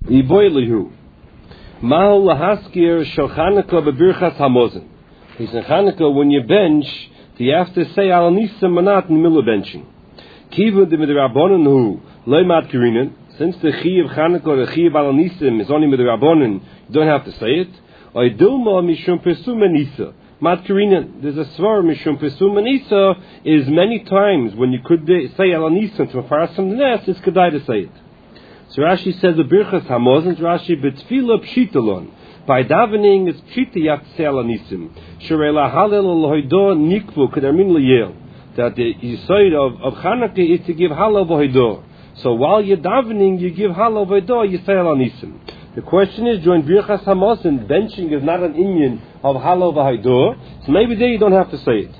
Iboilihu. Ma'al lahaskir shel Chanukah bebirchas hamozin. He said, Chanukah, when you bench, do you have to say al nisim manat in the middle of benching? Kivu de midrabanan hu loimat kirinin. Since the chi of Chanukah, the chi of al nisim is only midrabanan, you don't have to say it. Oidilma mishum pesum menisa. Mat kirinin. There's a svar mishum pesum menisa is many times when you could say al nisim to faras from the nest, it's kedai to say it. So Rashi says the birchas hamozin. Rashi betfila pshitalon. By davening, it's pshita you have to say al nisim. Sherela halel lohido nikvu kedarmin liyel. That the yisoid of Chanukah is to give halal v'hoido. So while you're davening, you give halal v'hoido, you say al nisim. The question is, during birchas hamozin, benching is not an inyan of halal v'hoido. So maybe there you don't have to say it.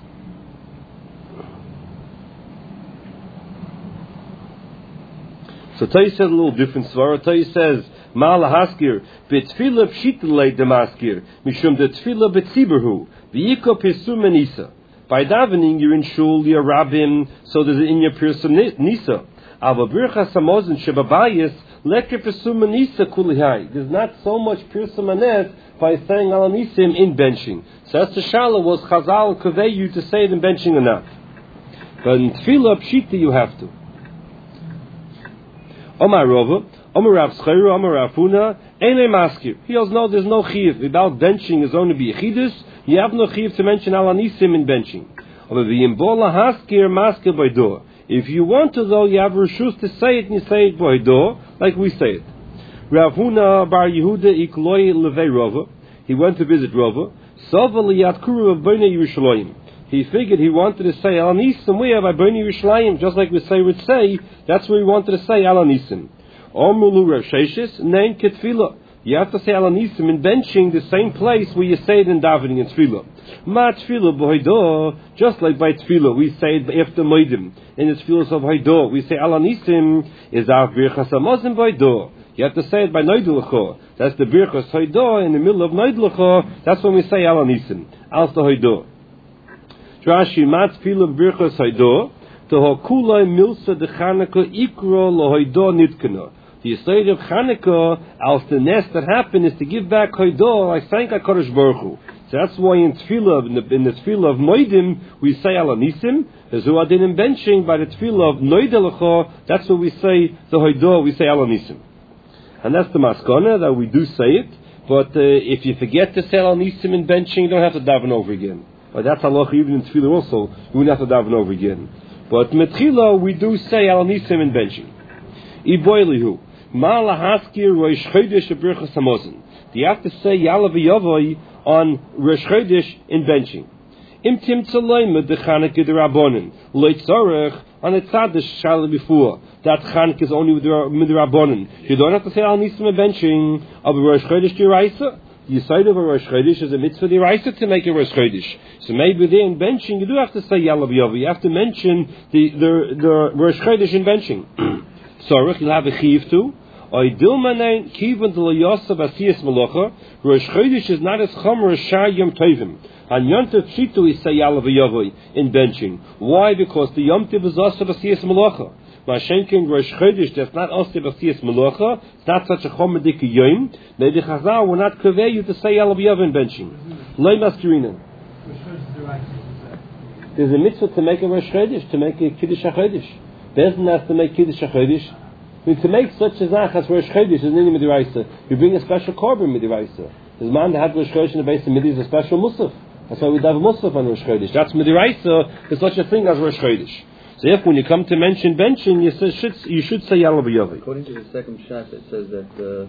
So Tay says a little different svara. Tay says, Ma'al haskir betfila pshitlei demaskir mishum de tfila betziberhu v'yiko pesum menisa. By davening, you're in shul, you're rabbim, so there's in your pesum nisa. Ava birchas hamozin shebabayis leker pesum menisa kulihai. There's not so much pesum anes by saying al nisim in benching. So that's the shala was Chazal kaveh you to say it in benching or not. But in tefillah pshita you have to. Omar Rova, Omar Rav Scheiru, Omar Rav Huna, Einay Maskir. He also knows there's no chiv. Without benching is only be chidus. You have no chiv to mention al nisim in benching. If you want to though, you have reshus to say it and you say it boido, like we say it. Rav Huna bar Yehuda ikloi levei Rova. He went to visit Rova. Sova liyatkuru of Bnei Yerushalayim. He figured he wanted to say al nisim we have Bnei Yerushalayim, just like we would say. That's what he wanted to say al nisim. Omulu Rav Sheshes nein ketfila. You have to say al nisim in benching the same place where you say it in davening in tefillah. Ma tefillah b'hoido, just like by tefillah we say it after moedim. In the tefillah of hoido we say al nisim is our birchas hamozin b'hoido. You have to say it by noidlecho. That's the birchas hoido in the middle of noidlecho. That's when we say al nisim. Al hoido. Rashi mat tefillah birchas hoido to hokulai milsa de Chanukah ikro lohoido nitkana. The stage of Chanukah, as the nest that happened, is to give back hoido like thank HaKadosh Baruch Hu. So that's why in tefillah, in the tefillah of Moedim, we say al nisim. There's who adin in benching by the tefillah of Noidelecho. That's what we say the hoido. We say al nisim, and that's the maskana that we do say it. But if you forget to say al nisim in benching, you don't have to daven over again. But that's halacha even in tefillah also. You wouldn't have to daven over again. But metchila we do say al nisim in benching. Iboilihu. Ma'al haskir rosh chodesh birchas hamozin. Do you have to say yalav yavoy on rosh chodesh in benching? Im timtzalei med the Chanukah derabonin leitzarech on a tzadish shala before that Chanukah is only with the derabonin. You don't have to say al nisim in benching of a rosh chodesh deraisa. The side of a rosh chodesh is a mitzvah deraisa to make a rosh chodesh. So maybe there in benching you do have to say yalav yavoy. You have to mention the rosh chodesh in benching. Sorry, you'll have a chiv too. Rosh Chodesh is not as chomer as Shar Yom Tovim. And Yom Tov Pshita we say Yalav Yavoy in benching. Why? Because the Yom Tov is also B'siyas Melacha. Mashenkin Rosh Chodesh that's not also B'siyas Melacha. It's not such a chomer dika yom. Maybe Chazal will not convey you to say Yalav Yavoy in benching. Loi Maskirina. There's a mitzvah to make a Rosh Chodesh, to make a Kiddush HaChodesh. Bezin has to make Kiddush HaChodesh. I mean, to make such a zach as Rosh Chodesh is in the Midiraisa. You bring a special korban Midiraisa. There's man that had Rosh Chodesh in the base of Midi is a special musaf. That's why we have a musaf on Rosh Chodesh. That's Midiraisa. There's such a thing as Rosh Chodesh. So if when you come to mention benching, you should say Yalav Yavoy. According to the second shat, it says that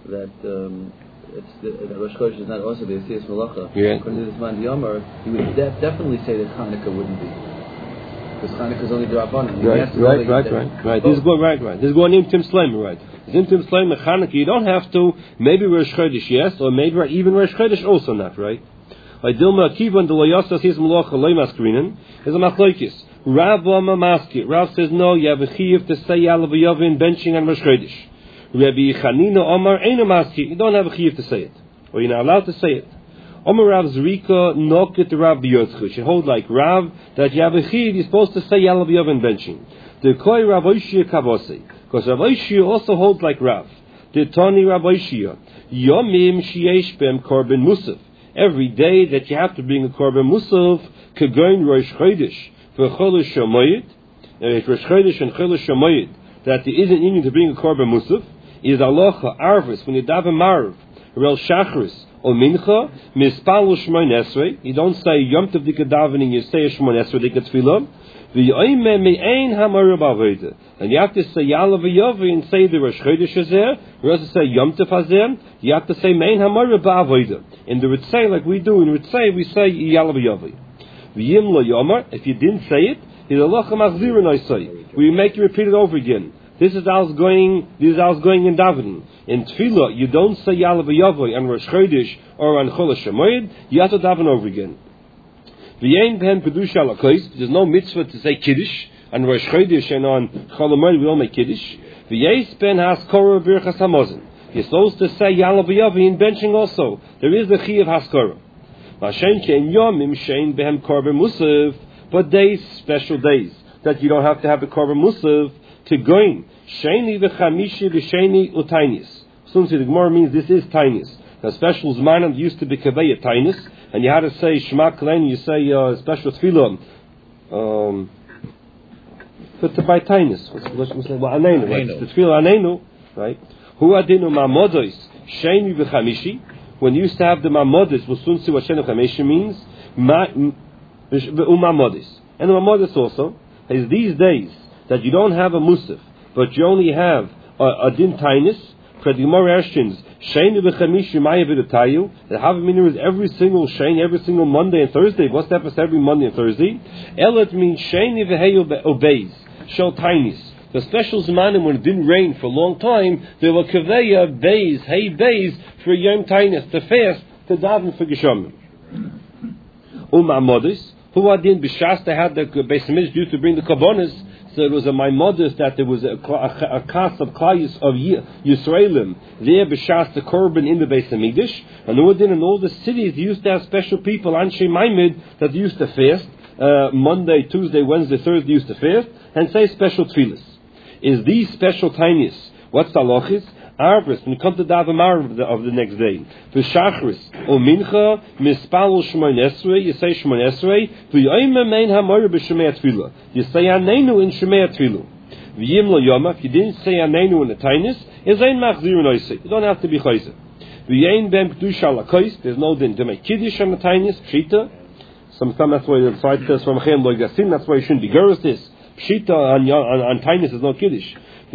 Rosh Chodesh is not also the Asiyas Malacha. Yeah. According to this man Yomar, you would definitely say that Chanukah wouldn't be. Because Chanukah is only the Rabbanan. Right. This is going named Tim Sleimer, right? Tim Sleimer, Chanukah, you don't have to. Maybe Rosh Chodesh, yes, or maybe even Rosh Chodesh also not, right? Like Dilma Akiva and the Loyasa says Malacha Loy Maskrinan is a machlokes. Rav Maski. Rav says no, you have a chiyuv to say Yalav Yavoy in benching on Rosh Chodesh. Rabbi Chanina Omar Eino Maski. You don't have a chiyuv to say it, or you're not allowed to say it. Omar Rav Zrika Noket Rav B'Yotzchu. You hold like Rav that you have a chiyuv. You're supposed to say Yalav Yavoy in benching. The Koi Rav Oshia Kavose, because Rav Oshia also holds like Rav The Tani Rabbi Shia, Yomim Sheyesh Bem Korban Musaf. Every day that you have to bring a Korban Musaf, Kagoin Rosh Chodesh, for Chodesh Shamayit, Rosh Chodesh and Chodesh Shamayit, that there isn't need to bring a Korban Musaf, is Alocha, Arvis, when you daven Marv, Rel Shachris, or Mincha, Mispal Shmoin Esrei. You don't say Yom Tov Dika davening, you say Shmoin Esrei Dika Tfilah. And you have to say Yalav Yovi and say the Rosh Chodesh Hazeh. You have to say Yom Tov Hazeh. You have to say Mein Hamara Ba'avodah. In the Ritzay, like we do in Ritzay, we say Yalav Yovi. V'yim lo Yomar. If you didn't say it, we make you repeat it over again. This is how it's going in davening. In Tefillah, you don't say Yalav Yovi on Rosh Chodesh or on Chol HaShamoyed. You have to daven over again. There's no mitzvah to say Kiddush on Rosh Chodesh and on Chol HaMoed. We don't make Kiddush. You're supposed to say Yalav Yovi in benching also. There is the Chi of Haskara. But days, special days, that you don't have to have the Korban Musaf to go in. Sheni v'chamishi v'sheni utainis. Soon the Gemara means this is tainis. The special zmanim used to be kaveya tainis, and you had to say Shema Kalein, you say special tefillah. To buy tainis. What's the anenu? The tefillah anenu, right? Hu adinu mamodos sheni v'chamishi. When you used to have the mamodos, we'll soon see what sheni v'chamishi means. Umamodos. And the mamodos also is these days that you don't have a musaf, but you only have a din tainis. For the Gemara questions, Shein v'chamishi ma'ya v'datayu. The Havamina is every single Shein, every single Monday and Thursday. What's that for every Monday and Thursday? Elet means Shein v'heyu obeys. Show tainis. The special zmanim when it didn't rain for a long time, there were kaveya bays, hay bays for yom tainis to fast to daven for geshamim. U'ma'amodis. Who adin b'shas they had the Beis Hamikdash used to bring the kabbonis. So it was a maimodis that there was a cast of Klai of Yisraelim there b'shas the korban in the Beis Hamikdash, and in all the cities they used to have special people Anshe Maimid that used to fast Monday, Tuesday, Wednesday, Thursday used to fast and say special tefillas. Is these special tinies? What's the halachis? Arbris, when you come to Dav Amar of the next day. V'shachris, o mincha, mispal shmoin esrei, you say shmoin esrei, v'yoyme mein hamor b'shemei tefillah. You say anenu in shemei tefillah. V'yim lo yoma, if you didn't say anenu in the tainis, is ein machzir noisei. You don't have to be chayzer. V'yein ben kedusha lakos, there's no din to make kiddush on the tainis, pshita. Sometimes that's why the side says from Chen lo gasim, that's why you shouldn't be girls this. Pshita on tainis is no kiddush. If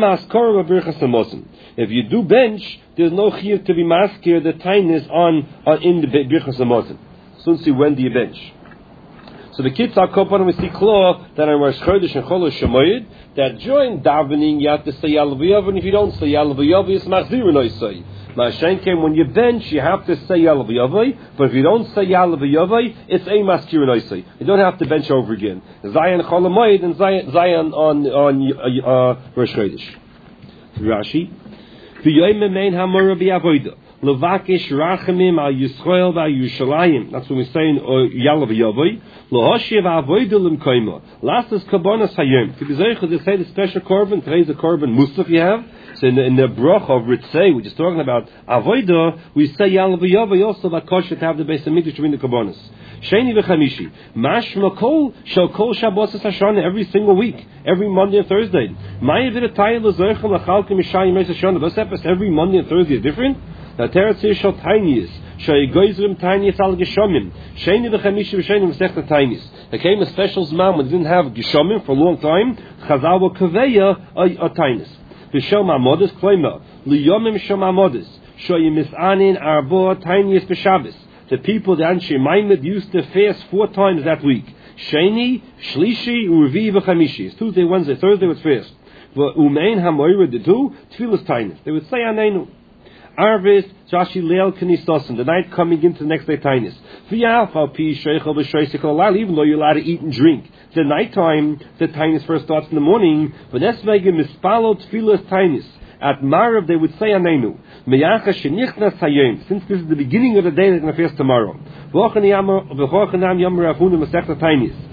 you do bench, there's no chiyuv to be maskir the tainis on in the birchas hamazon. Soon see when do you bench. So the kids are kopan we see claw that on Rosh Chodesh and Chol HaShamoyed that during davening you have to say Yalav Yovi, and if you don't say Yalav Yovi, it's machzir noisei. Ma'ashen came when you bench you have to say Yalav Yovi, but if you don't say Yalav Yovi, it's a maskir noisei. You don't have to bench over again. Zayin Chol HaMoed and Zayin on Rosh Chodesh. Rashi. V'yoyme mein hamora b'avodah. Levakish rachamim al Yisrael v'al Yerushalayim. That's what we say in Yalav Yovi. Lohoshev avodah l'mkoyma. Last is kabbanas hayom. To be zeicha, they say the special korban. Today's the korban musaf you have. So in the brach of Ritzei, which is talking about avodah, we say Yalav Yovi also that kosher to have the Beis Hamikdash to bring the kabbanas. Sheni v'chamishi. Mashma kol shel kol Shabbos Hashana every single week, every Monday and Thursday. Ma'ya v'datayim l'zoichem l'chalkim mishayim meis Hashana. Those episodes every Monday and Thursday is different. The teretz is shel tinius. She'egoizrim tinius al geshomim. Sheni v'chamishi v'sheni v'sechta tinius. There came a special zman when they didn't have geshomim for a long time. Chazal will kaveya a tinius. V'shel ma'amodis kloima liyomim shel ma'amodis. Shoyim misanin arbo tinius b'Shabbos. The people, the Anshe Maimid, used to fast 4 times that week. Sheni, Shlishi, Urevi, v'chamishi. It's Tuesday, Wednesday, Thursday was fast. Umein hamoira the two, tefillas tainis. They would say anenu. Arvis, Jashi Leil Kanisosin, the night coming into the next day tainis. V'yafal pi sheichel b'sheisikol, even though you're allowed to eat and drink. The night time, the tainis first starts in the morning. V'nesmege mispalo tefillas tainis. At Marav they would say anenu. Since this is the beginning of the day, they're going to fast tomorrow.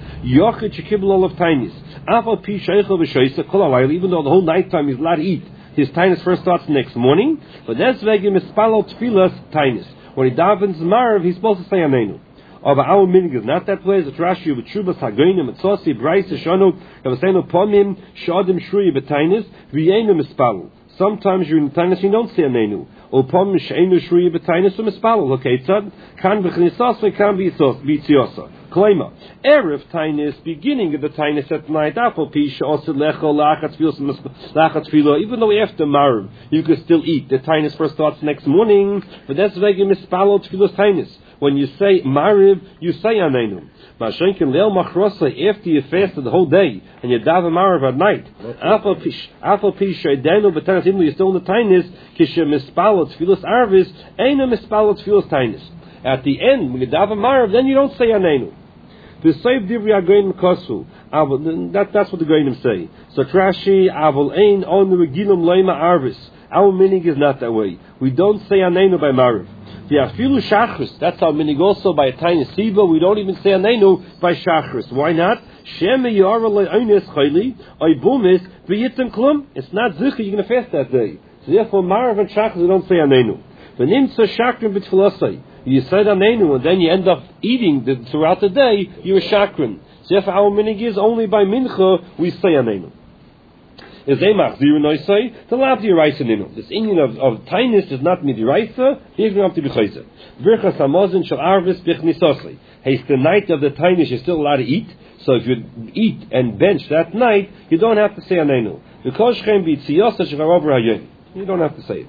Even though the whole night time is allowed to eat, his Tainus first starts next morning. But that's Vegim Mispalo Tfilas Tainus. When he davens Marav, he's supposed to say Aneinu. Of our minig is not that way. It's Rashi with Shubas Hagoinim, Etzosi, Bryce, Shonu, Kavaseno Pomim, Shodim Shrui Betainis, Vienu Mispalo. Sometimes you're in Tainis, you don't say Aneinu. Upon Mishainu Shrui Betainis, Mispalo. Okay, Tzad, Kan Bechnisas, Kan Bitiosa. Klema. Erev Tainis, beginning of the Tainis at night, Apple Pish, also Lecho, Lachatz Filo, even though after Marv, you can still eat. The Tainis first starts next morning, but that's Vegim Mispalo Tfilos Tainis. When you say Mariv, you say Aneinu. Mashenkin Leil Machrosa, after you fasted the whole day, and you daven Mariv at night. Apple Pish, Shaydenu, but you're still in the Tainis, Kisha Mispalo Tfilos Arvis, Eina Mispalo Tfilos Tainis. At the end, when you daven Mariv, then you don't say Aneinu. The Seif Divri Agoin Kosu. That's what the Goinim say. So Trashi, Avol Ein, On the Regilum Leima Arvis. Our meaning is not that way. We don't say Aneinu by Mariv. The Afilu Shachris, that's our meaning also by a tiny Siva. We don't even say Aneinu by Shachris. Why not? Sheme Yara Le'oines Chayli, Oibumis, V'yitim Klum. It's not Zikr, you're going to fast that day. So therefore, Mariv and Shachris, we don't say Aneinu. V'nimtza Shakrim B'tfilasai. You said Aneinu, and then you end up eating throughout the day, you're a Shakrin. So therefore, our meaning is only by Mincha, we say Aneinu. Is a machzir noisei to lav diraisa ninu. This union of tainis is not midiraisa. He's going to be chayzer. Birchas hamazon shel arvis bichnisosei. Hey, the night of the tainis you're still allowed to eat. So if you eat and bench that night, you don't have to say aneinu. Because shem b'tziyosa shekarover hayon. You don't have to say it.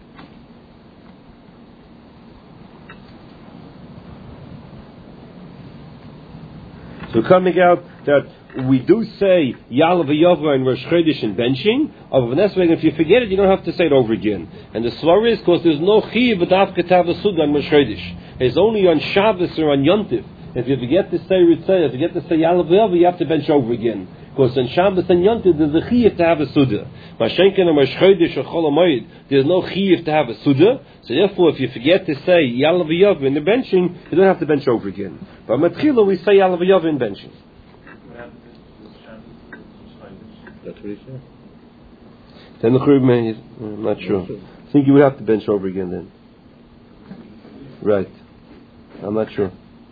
So coming out that we do say Yalav Yavra and Rosh Chodesh in benching. Of Vanessa, if you forget it, you don't have to say it over again. And the Svar is because there's no Chiv B'Dav Ketav Asud on Rosh Chodesh. It's only on Shabbos or on Yontif. If you forget to say Ritzay, if you forget to say Yalav Yavra, you have to bench over again. Because on Shabbos and Yontif, there's a Chiv to have a Suda. Mashenken and Rosh Chodesh or Chol HaMoed, there's no Chiv to have a Suda. So therefore, if you forget to say Yalav Yavra in the benching, you don't have to bench over again. But Matchila, we say Yalav Yavra in benching. That's what he said. Then the Churban, I'm not sure. I think you would have to bench over again then. Right. I'm not sure.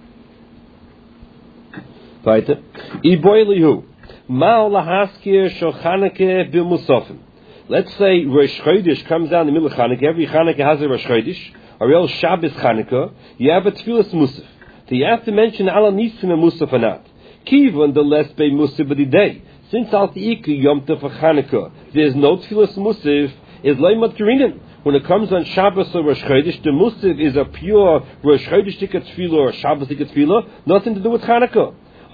Weiter. Iboilihu. Ma'al lahaskir shel Chanukah b'musafim. Let's say Rosh Chodesh comes down in the middle of Chanukah. Every Chanukah has a Rosh Chodesh. Or else Shabbos Chanukah. You have a Tfilas Musaf. So you have to mention Ala Nisim and Musaf or not. Kivan the less by Musaf of the day. Since Al Ti'iku Yom Tov Chanukah, there's no Tfilas Musaf, is Leimat Kirinim. When it comes on Shabbos or Rosh Chodesh, the Musaf is a pure Rosh Chodesh Tikkut Tfilah or Shabbos Tikkut Tfilah, nothing to do with Chanukah.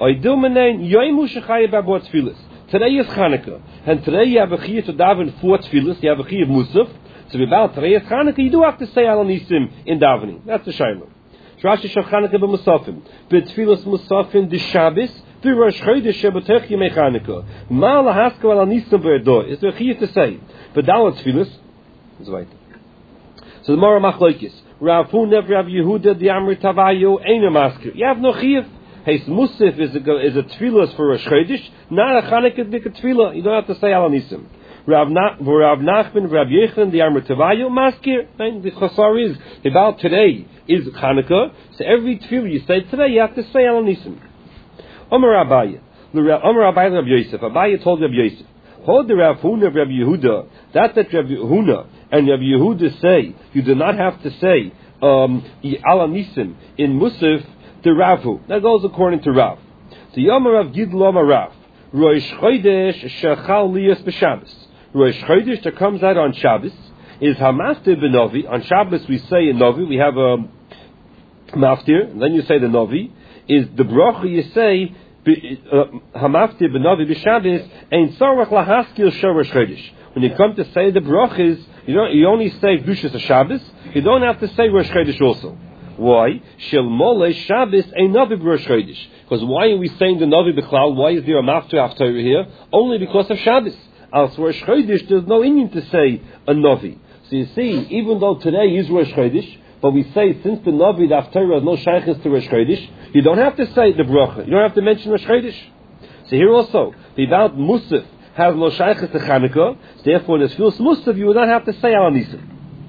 Today is Chanukah, and today you have a Chiyah to daven 4 Tfilas, you have a Chiyah of Musaf, so about today is Chanukah, you do have to say Al Nisim in davening. That's the Shaila. Rashi Shel Chanukah b'Musafim, b'Tfilas Musafim the Shabbos, Rosh Chodesh Shabbatech Yemei Chanukah. Ma lahaskal al nisim b'erdo. Is there a chiyuv to say? But dalat tefillas is right. So the Mara Machlokes. Rav Huna, Rav Yehuda, the Amri Tavayu, Eina Masker. You have no chiyuv. Hey, Musaf is a tefillas for Rosh Chodesh, not a Chanukah tefillah. You don't have to say al nisim. Rav Nachman, Rav Yechon, the Amri Tavayu, Masker. The chasar is about today is Chanukah. So every tefillah you say today, you have to say al nisim. Omer Abaye Rav Yosef. Abaye told Rav Yosef, hold the Rav Huna, Rav Yehuda. That Rav Huna and Rav Yehuda say you do not have to say Ala Nisim in Musaf to Ravu. That goes according to Rav. The Yomer Rav Gidl Omer Rav Rosh Chodesh Shechal Liyas b'Shabbos. Rosh Chodesh that comes out on Shabbos is Hamaftir b'Novi. On Shabbos we say in Novi we have a Maftir, and then you say the Novi. Is the bracha you say Hamaftir b'Novi b'Shabbos ein tzarach lahaskil shel Rosh Chodesh. When you come to say the brachas, you only say Kedushas Shabbos. You don't have to say Rosh Chodesh also. Why? Shel Molei Shabbos ein Novi b'Rosh Chodesh. Because why are we saying the Novi b'Chlal? Why is there a Maftir after here? Only because of Shabbos. As Rosh Chodesh, there's no Indian to say a Novi. So you see, even though today is Rosh Chodesh, but we say since the Navi, the Haftarah has no shaykhs to Rosh Chodesh, you don't have to say the bracha. You don't have to mention Rosh Chodesh. So here also, about Musaf has lo shayches to Chanukah. Therefore, in the Tfilas Musaf, you would not have to say Al Nisim.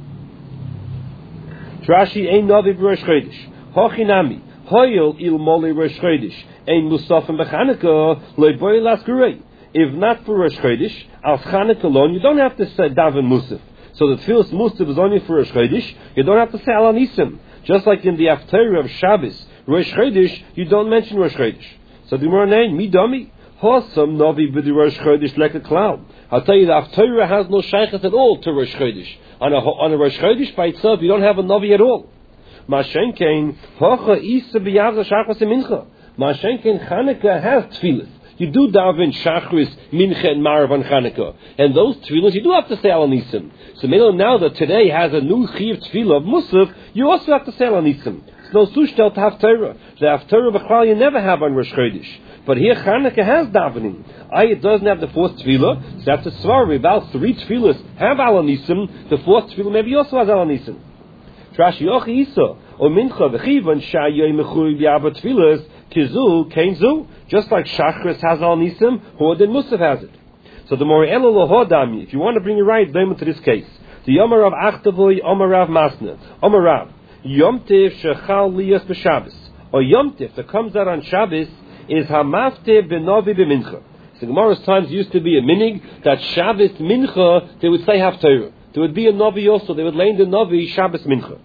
Rashi ein Navi b'Rosh Chodesh. Hochinami hoyel il moli Rosh Chodesh ein Musafim b'Chanukah loy boy laskurei. If not for Rosh Chodesh, al Chanukah alone, you don't have to say daven Musaf. So the Tfilas Musaf is only for Rosh Chodesh. You don't have to say Al Nisim. Just like in the Haftarah of Shabbos, Rosh Chodesh, you don't mention Rosh Chodesh. So the Gemara name midami hosam Navi b'di Rosh Chodesh like a cloud. I'll tell you, the Haftarah has no shaykhs at all to Rosh Chodesh. On a Rosh Chodesh by itself, you don't have a Navi at all. Mashenkein hocha isa b'yavza shachris mincha. Mashenkein Chanukah has tefillas. You do daven shachris, mincha, and marav on Chanukah, and those tefillas you do have to say Al Nisim. So now that today has a new chiv tefillah of Musaf, you also have to say Al Nisim. It's no sushtel to Haftarah. The Haftarah b'chal you never have on Rosh Chodesh. But here Chanukah has davening. It doesn't have the fourth tefillah, so that's a svar. About 3 tefillahs have Al Nisim. The fourth tefillah maybe also has Al Nisim. Trashi yochi isa or mincha v'chivan shayoy mechuri b'yaba tefillahs kizu kein zu. Just like Shachris has Al Nisim, Hordin Musaf has it. So the more elo lohodami, if you want to bring it right, blame it to this case. The Yom Rav Achtavoy, Yom Rav Masna, Yom Rav Yom Tiv shechal liyas b'Shabbos, or Yom Tiv that comes out on Shabbos is hamafte b'novi b'mincha. So Gemara's times used to be a minig that Shabbos mincha they would say Haftarah. There would be a novi also. They would lay in the novi Shabbos mincha.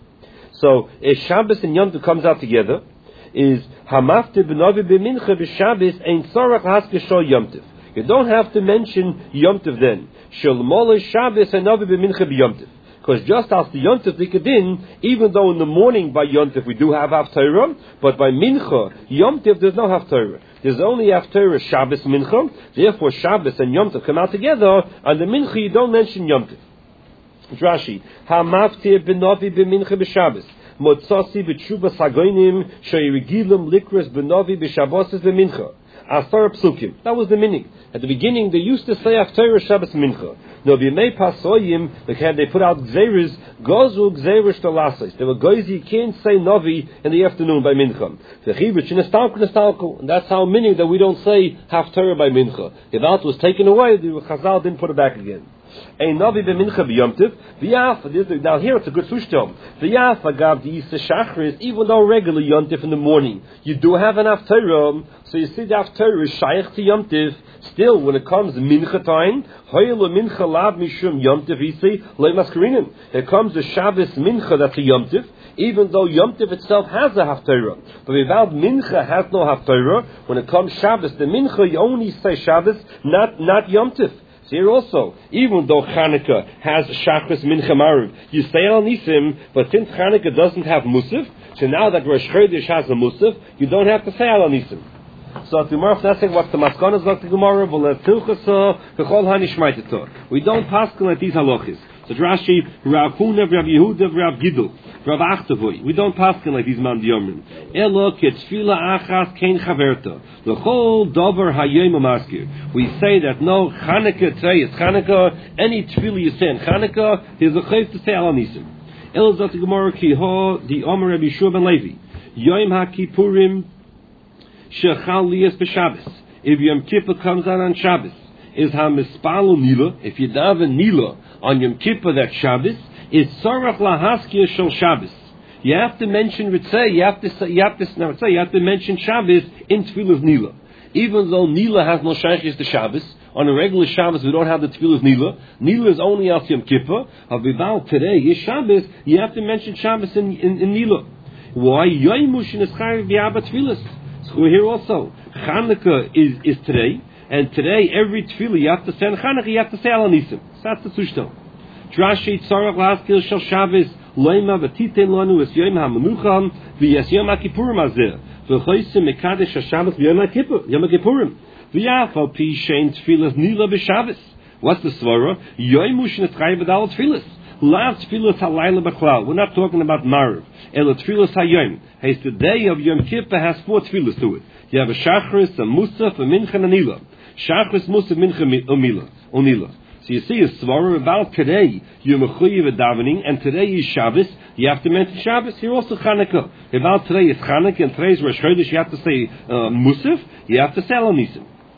So if Shabbos and Yom Tiv comes out together, is hamafte b'novi b'mincha b'Shabbos ein tzorach haskeshol Yom Tiv. You don't have to mention Yom Tiv then. Shel molei Shabbos and novi b'mincha b'Yom Tiv. Because just as the Yom Tiv Likadin, even though in the morning by Yom Tiv we do have Haftarah, but by Mincha, Yom Tiv there's no Haftarah. There's only Haftarah Shabbos Mincha, therefore Shabbos and Yom Tiv come out together, and the Mincha you don't mention Yom Tiv. Rashi, Hamaftir b'novi b'mincha b'Shabbos, Motzasi b'tshuva sagoinim, she'irigilim likras b'novi b'Shabbos b'mincha. Asar psukim. That was the minig. At the beginning, they used to say Haftarah Shabbos Mincha. No, b'yemei pasoyim, they put out gzeiras, gozu gzeiras shtalasais. They were goyzi, you can't say Novi in the afternoon by Mincha. And that's how minig that we don't say Haftarah by Mincha. If that was taken away, the Chazal didn't put it back again. Ein Navi b'mincha b'yomtiv v'yaf. Now here it's a good sushtom. V'yaf agav d'isa shachris. Even though regular yomtiv in the morning, you do have an haftarah. So you see the haftarah is shaykh to yomtiv. Still, when it comes mincha time, hoyel mincha lab mishum yomtiv isi leimaskarinim. There comes a Shabbos mincha that's a yomtiv. Even though yomtiv itself has a haftarah, but without mincha has no haftarah. When it comes Shabbos, the mincha you only say Shabbos, not yomtiv. Here also, even though Chanukah has Shachris Mincha Marav, you say Al Nisim, but since Chanukah doesn't have Musaf, so now that Rosh Chodesh has a Musaf, you don't have to say Al Nisim. So at the Gemara, that's what the Maskonas like the Gemara, we don't pass like these halachis. So Rashi, Rav Huna, Rav Yehuda, Rav Gidul, Rav Achtavoy. We don't pass like these man diyomrim. Elo ketfila achas kein chaverta. The whole dover hayom amaskir. We say that no Chanukah today is Chanukah. Any tefillah you say in Chanukah, there's a chayv to say Al Nisim. Elo zot the Gemara ki ho di Omer Rabbi Yeshua ben Levi. Yom HaKippurim shechal liyas b'Shabbos. If Yom Kippur comes out on Shabbos, is hamispalu nila. If you daven nila on Yom Kippur that Shabbos, is Sarach Lahaskir Shel Shabbos. You have to mention Ritzeh, you have to mention Shabbos in Tefillah Nila. Even though Nila has no shaykhis to Shabbos, on a regular Shabbos we don't have the Tefillah Nila. Nila is only after Yom Kippur. Avival today is Shabbos, you have to mention Shabbos in Nila. Why? Yoimush is Chayav B'Yaba Tefillas. So we're here also. Chanukah is today, and today every Tefillah you have to say on Chanukah, you have to say Al Nisim. So that's the Sushtel. Drashi tzarach laskil shel Shabbos loima v'titen lanu es yom ha'menucham v'yes yom ha'kippurim azeh v'choysim mekadesh ha'Shabbos v'yom ha'kippurim v'yaf al pi shein tefillas nila b'Shabbos. What's the svara? Yoimush netzchayev b'dal tefillas. Lav tefillas halayla b'chlal. We're not talking about Marav. Ela tefillas hayom. Hey, the day of Yom Kippur has 4 tefillas to it. You have a Shachris, a Musaf, a Mincha, and a Nila. Shachris, Musaf, Mincha, Unila. So you see, a svarah about today, you're mechuyev davening, and today is Shabbos. You have to mention Shabbos. Here also Chanukah. About today is Chanukah, and today is Rosh Chodesh. You have to say Musaf. You have to say Al Nisim.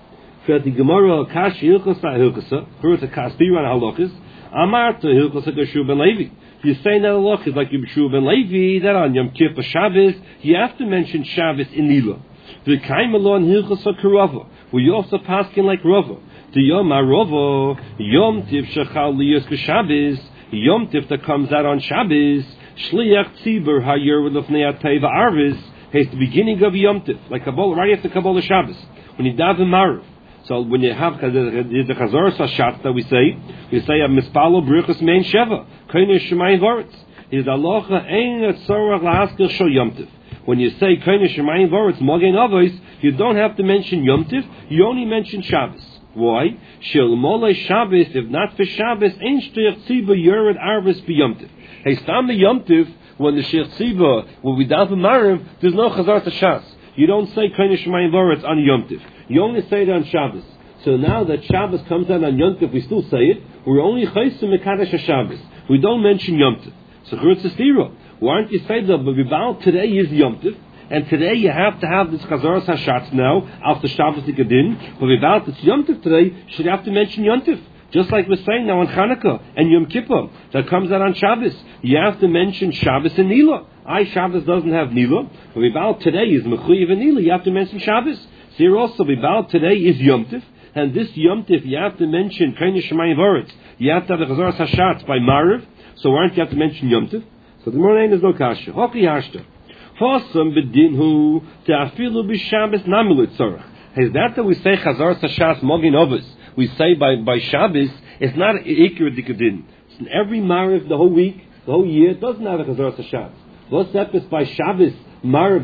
Felt the Gemara Kashi Hilchasa Hilchasa. First a Kasbira and Halachis. Amarta Hilchasa Gashu Ben Levi. You say that halach is like Yibshu Ben Levi that on Yom Kippur Shabbos you have to mention Shabbos in Nila. The Kaimalon Hilchasa Karava. We also paskin like Rava. The Yom Arava Yom Tiv Shachal Liyos B'Shabbos. Yom Tiv that comes out on Shabbos. Shliach Tzibur Hayir L'Fnei Teva Arvis. It's the beginning of Yom Tiv, like Kabbalah, right after Kabbalah Shabbos, when you daven Maariv. So when you have the Chazoros Hashatz that we say a Mispalo Bruchas Mein Sheva, Koine Shemayim Voretz. Is Alocha Ein Tzorach La'askir Shal Yom Tiv. When you say Koine Shemayim Voretz, Mogen Avos, you don't have to mention Yom Tiv, you only mention Shabbos. Why? Shel Molei Shabbos, if not for Shabbos, Ein Shliach Tzibur Yered Arvis B'Yom Tiv. Hey, Stam Yom Tiv, when the Sheikh Tziva, when we daven Maariv, there's no Chazar Tashas. You don't say Koine Shemayim Voretz on Yom Tiv. You only say it on Shabbos. So now that Shabbos comes out on Yom Tiv, we still say it. We're only Chaysim Mekadesh HaShabbos. We don't mention Yom Tiv. So Churutz Estira. Why aren't you saying that? But Vibal today is Yom Tiv. And today you have to have this Chazaras Hashatz now, after Shabbos Tikadin. But Vibal, it's Yom Tiv today, you should have to mention Yom Tiv. Just like we're saying now on Chanukah and Yom Kippur, that comes out on Shabbos. You have to mention Shabbos and Nila. Shabbos doesn't have Nila. But Vibal today is Mechuyev and Nila. You have to mention Shabbos. So here also, Vibal today is Yom Tiv. And this Yom Tiv, you have to mention Koine Shemayim Voretz. You have to have the Chazaras Hashatz by Maariv. So why don't you have to mention Yom Tiv? So the morning is no kasha. Hoki hashta. Fosam bedinhu te'afilu b'Shabbos namilut tzorach. Is that we say Chazaras Hashatz Mogin Ovos? We say by Shabbos, it's not Iker Dikadin. It's every Maariv, the whole week, the whole year, it doesn't have a Chazaras Hashatz. What's that is by Shabbos, Maariv,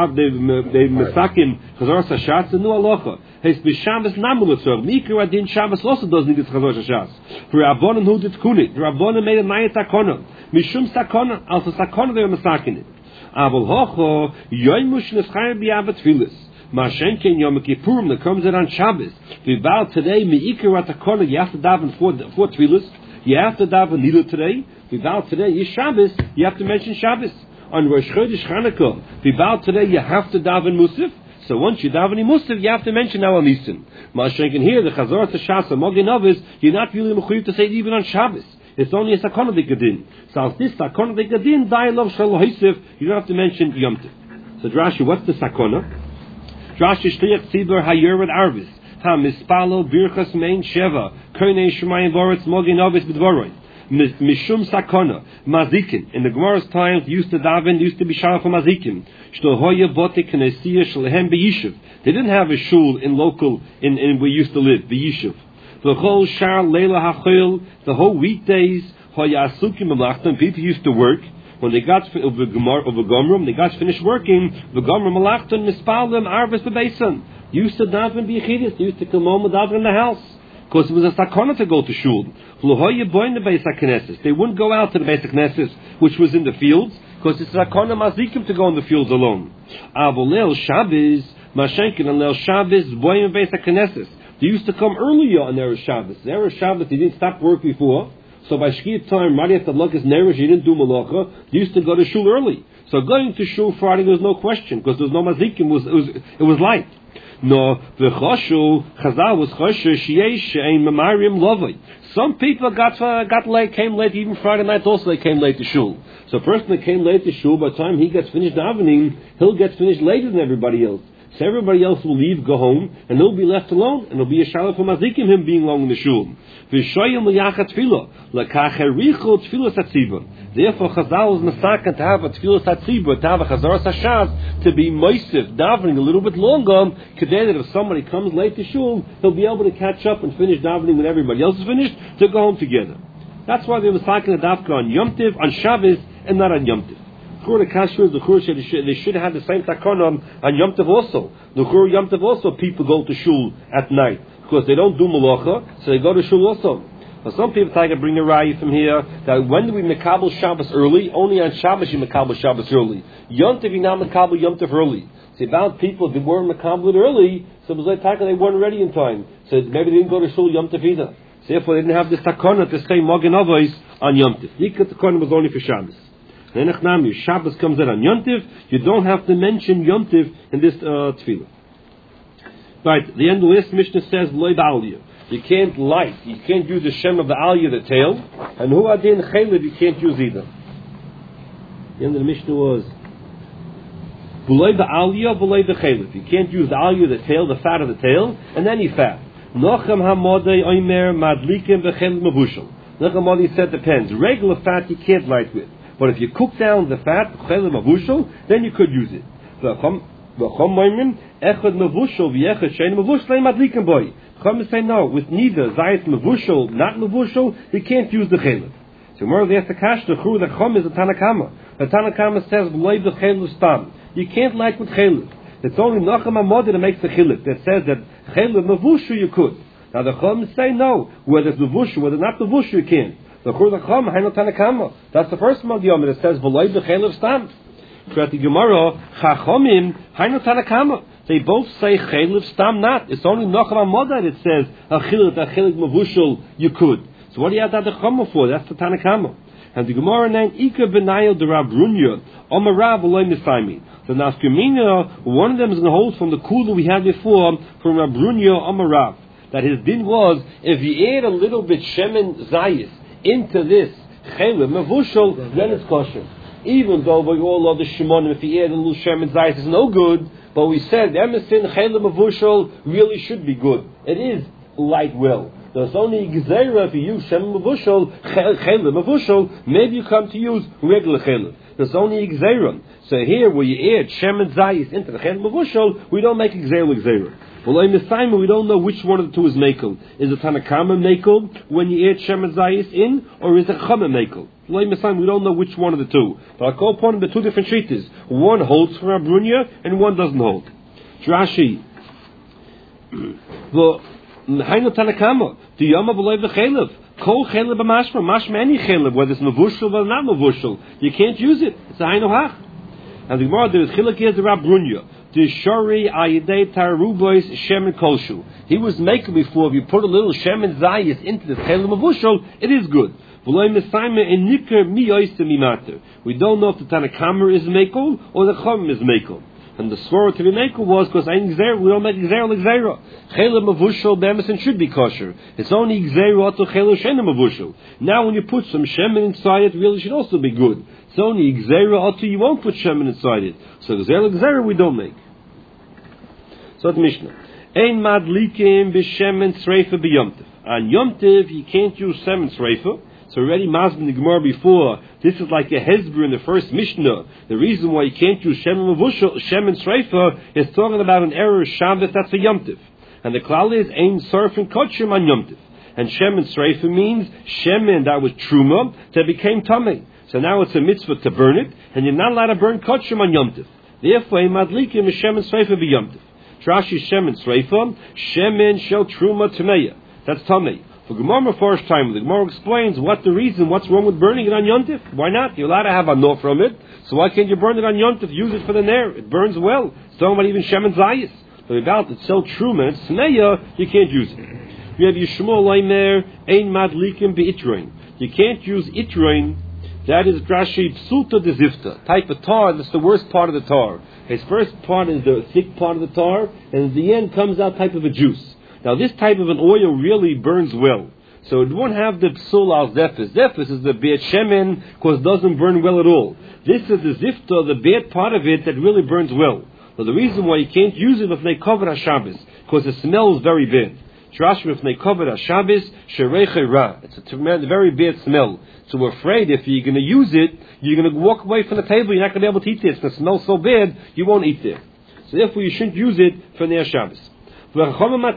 they Mesakim, Chazaras Hashatz, and no halacha. It's by Shabbos Namulutzor. Iker Adin Shabbos also doesn't need Chazaras Hashatz. For Rabbanan who did Kunit. Rabbanan made a Nayat Takona. Mishum Sakona, also Sakona they were Mesakin it. Avol Hocho, Yoimush Neschayim B'Avat Tfilis. Mashenken Yom Kippurim that comes in on Shabbos. V'bal today meikir atakona. You have to daven four tefillos. You have to daven Nila today. V'bal today is Shabbos. You have to mention Shabbos on Rosh Chodesh Chanukah. V'bal today you have to daven Musaf. So once you daven Musaf, you have to mention Al Nisan. Mashenken here the Chazaras Hashatz Mogen Avos. You're not really mechuyev to say it even on Shabbos. It's only a Sakona Dikadin. So if this Sakona Dikadin, Dailov Shalom Hisif, you don't have to mention Yom Tov. So Rashi, what's the Sakona? Drashi Shliach Tzibur Hayered Arvis Ha Mispalo Birchas Mein Sheva Koine Shemayim Voretz Mogen Avos B'Dvoroi Mishum Sakona Mazikin. In the Gemara's times, used to daven, used to be shara for Mazikin. Shlo Hoya Bote Knesiyah Shlehem B'Yishuv. They didn't have a shul in local in where we used to live, B'Yishuv. The whole Shar Leila HaChil, the whole weekdays Hoya Asukim Melachtan. People used to work. When they got over Gomrum, they got finished working. The Gomrum Malachton Mispalim Arvis Bebesan used to daven b'Yechidus. Used to come home and daven in the house because it was a sakona to go to shul. They wouldn't go out to the basic Knesset, which was in the fields, because it's sakona mazikim to go in the fields alone. Avolel Shabbos Mashenkin and Leil Shabbos boyim basic Knesset. They used to come earlier on Erev Shabbos. Erev Shabbos they didn't stop work before. So by Shkiyat time, right after Lukas Neresh, you didn't do Malacha, you used to go to shul early. So going to shul Friday was no question, because there was no mazikim, it was light. No, the Choshu, Chazal was Choshu, Sheyesh, She'ein Mamarim Lovay. Some people got late, came late, even Friday night also they came late to shul. So a person that came late to shul, by the time he gets finished davening, he'll get finished later than everybody else. So everybody else will leave, go home, and he'll be left alone, and it'll be a shalom for mazikim, him being long in the shul. Therefore, Chazal is masakan to have a tefillah tatzibah, to have a Chazaras Hashatz, to be moisif, davening a little bit longer, kadeh that if somebody comes late to shul, he'll be able to catch up and finish davening when everybody else is finished, to go home together. That's why they're masakan the dafka on Yom Tiv, on Shabbos, and not on Yom Tiv. They should have the same takon on Yom Tov also. The Yom Tov also people go to shul at night because they don't do malacha, so they go to shul also. But some people try to bring a raya from here that when do we mekabel Shabbos early? Only on Shabbos you mekabel Shabbos early. Yom Tov you not mekabel Yom Tov early. See about people they weren't mekabel early, so it was like they weren't ready in time. So maybe they didn't go to shul Yom Tov either. So therefore they didn't have this takon to say Mogen Avos on Yom Tov. Yikot takon was only for Shabbos. Then Shabbos comes in on Yom Tiv, you don't have to mention Yom Tiv in this tefillah. Right, the end of this Mishnah says, Loi ba'aliyah. You can't light, you can't use the shem of the aliyah, the tail, and hu adin chaylev, you can't use either. The end of the Mishnah was, V'loi ba'aliyah, v'loi b'chaylev. You can't use the aliyah, the tail, the fat of the tail, and any fat. Nochem hamodei oimer madlikim b'chaylev mavushal. Nochem hamodei said depends. Regular fat you can't light with. But if you cook down the fat, b'chaylev mavushal, then you could use it. Chachamim say no, with neither zayis mevushal, not mevushal, you can't use the chaylev. So more they ask the kash the chum is a tanakama. The tanakama says v'loi b'chaylev stam. You can't light with chaylev. It's only Nacham HaModeh that makes the chiluk that says that chaylev mevushu you could. Now the chum say no, whether it's mevushu, whether not mevushu you can't. The chum hainu tanakama. That's the first Madiyam that says v'loi b'chaylev stam. Throughout the Gemara, Chachomim, Hainu Tanakama. They both say Chaylev Stam not. It's only Nacham HaModeh that says Achilik Mavushal you could. So what do you have that the Chama for? That's the Tanakama. And the Gemara named Ika Benayo de Rab Runya, Omarav Eloi Nisaimi. The Nafkamina, one of them is going to hold from the Kula we had before, from Rab Runya Omarav. That his din was, if you add a little bit Shemen Zayis into this Chaylev Mavushal, then it's kosher. Even though we all love the Shimonim, if you add a little Shemen Zayis, it's no good. But we said Emerson Chaylev Mavushal really should be good. It is light well. There's only Gzeira if you use Shemen Mavushal, Chaylev Mavushal. Maybe you come to use regular Chaylev. There's only Gzeira. So here, where you add Shemen Zayis into the Chaylev Mavushal, we don't make Gzeira. Well, in the Simon, we don't know which one of the two is Mekel. Is it Tanakama Mekel when you add Shemen Zayis in, or is it Chama Mekel? Well, in the Simon, we don't know which one of the two. But I'll call upon the two different treaties. One holds for Abrunya, and one doesn't hold. Rashi. The Hainu Tanakama. The Yama V'loi V'chelev. Kol Chelev B'mashma. Mashma any Chelev, whether it's Mavushal or not Mavushal. You can't use it. It's a Hainu Hach. And the Gemara, there is Chilak is the Rabrunya. The Shori Ayidei Tarubois Shemen Kolshu. He was making before, if you put a little Shemen Zayis into the Chelev Mavushal, it is good. We don't know if the Tanakama is Mekel or the Chum is Mekel. And the swore to be Mekel was because we don't make Gzeira. Chelev Mavushal B'Emerson should be kosher. It's only Gzeira to Chelev Shemen Mavushal. Now when you put some Shemen inside it, really should also be good. It's only Gzeira to you won't put Shemen inside it. So Gzeira we don't make. So the Mishnah. Ein madlikim b'Shemen Sreifa b'Yomtiv. On Yomtiv you can't use Shemen Sreifa. So already Mazbin the Gemara before, this is like a Hezber in the first Mishnah. The reason why you can't use Shemen Mavushal, Shemen Sreifa, is talking about an error of Shabbos that's a Yomtiv. And the klal is Ein Sarfin Kotshim on Yomtiv. And Shemen Sreifa means Shemen that was Truma that became Tameh. So now it's a mitzvah to burn it, and you're not allowed to burn Kotshim on Yomtiv. Therefore, Madlikim is Shemen Sreifa b'Yomtiv. Trashi Shemen Sreifa, Shemen Shel Truma Tameya. That's Tameh. For Gemara first time, the Gemara explains what's wrong with burning it on Yontif. Why not? You're allowed to have a no from it, so why can't you burn it on Yontif? Use it for the nair. It burns well. It's talking about even Shemen Zayis. But about it's so true, it's Sneya, you can't use it. We have Yishmael Leimer, Ein Madlikim Be'itroin. You can't use Itroin. That is Rashi Psuta de Zifta. Type of tar, that's the worst part of the tar. His first part is the thick part of the tar, and at the end comes out type of a juice. Now this type of an oil really burns well. So it won't have the psul al zephis. Zephis is the bad shemen, because it doesn't burn well at all. This is the zifta, the bad part of it that really burns well. So the reason why you can't use it if they cover HaShabbos, because the smell is very bad. Trashma if they cover HaShabbos, shereiche ra. It's a very bad smell. So we're afraid if you're going to use it, you're going to walk away from the table, you're not going to be able to eat it. It's going to smell so bad, you won't eat there. So therefore you shouldn't use it for near Shabbos. No,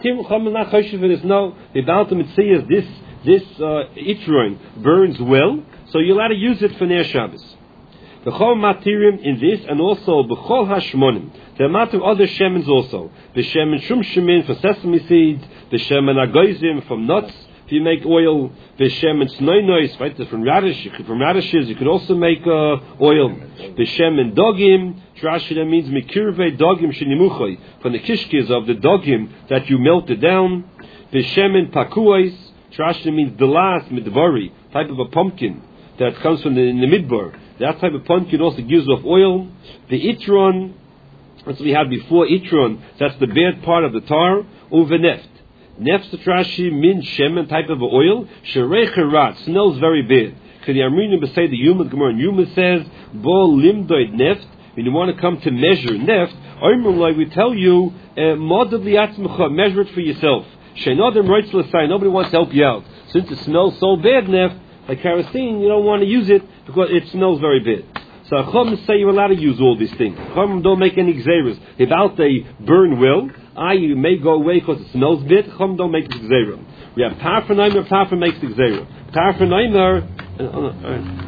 the Baal Mitzvah is this Itroin burns well, so you're allowed to use it for Ner Shabbos. The Chol Matirim in this, and also B'chol Hashmonim. There are matter other shemens also. The shemen Shum Shemin for sesame seeds, the shemen Agoizim from nuts. If you make oil, the shemen Snoinois, right? From radishes, you could also make oil. The shemen Dogim. Rashi that means mikirve dogim shenimuchay, from the kishkis of the dogim that you melted down. The shemen pakuais. Rashi means delas midvari, type of a pumpkin that comes from in the midbar. That type of pumpkin also gives off oil. The itron That's what we had before. Itron, that's the bad part of the tar. Uve neft. Neft Rashi min shemen, type of oil. Sherecher rat, smells very bad. Because the Armenian say the Yuma Gemara and Yuma says, Bo limdoid neft. When you want to come to measure neft, we tell you, measure it for yourself. Nobody wants to help you out. Since it smells so bad, neft, like kerosene, you don't want to use it because it smells very bad. So Chum say you're allowed to use all these things. Chum don't make any gzeras. About they burn well, you may go away because it smells bad. Chum don't make the gzera. We have Tarfanaimer, Tarfan makes the gzera. Tarfanaimer,